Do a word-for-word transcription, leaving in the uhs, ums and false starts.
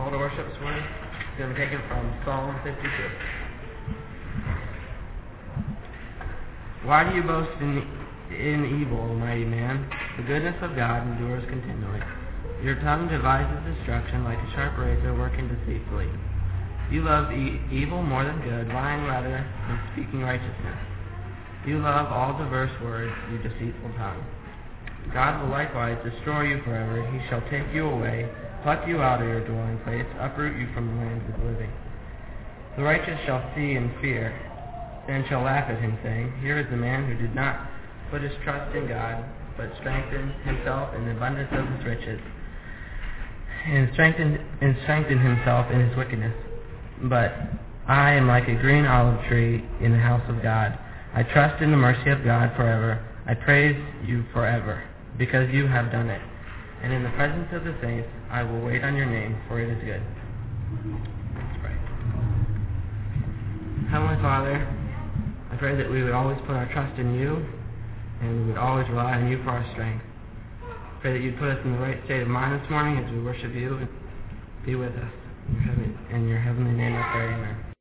call to worship this morning is going to be taken from Psalm fifty-two. Why do you boast in, in evil, mighty man? The goodness of God endures continually. Your tongue devises destruction like a sharp razor working deceitfully. You love e- evil more than good, lying rather than speaking righteousness. You love all diverse words, you deceitful tongue. God will likewise destroy you forever. He shall take you away, pluck you out of your dwelling place, uproot you from the land of the living. The righteous shall see and fear, and shall laugh at him, saying, Here is the man who did not put his trust in God, but strengthened himself in the abundance of his riches, and strengthened, and strengthened himself in his wickedness. But I am like a green olive tree in the house of God. I trust in the mercy of God forever. I praise you forever, because you have done it. And in the presence of the saints, I will wait on your name, for it is good. Let's pray. Heavenly Father, I pray that we would always put our trust in you, and we would always rely on you for our strength. I pray that you'd put us in the right state of mind this morning as we worship you, and be with us. In your heavenly, in your heavenly name I pray, amen.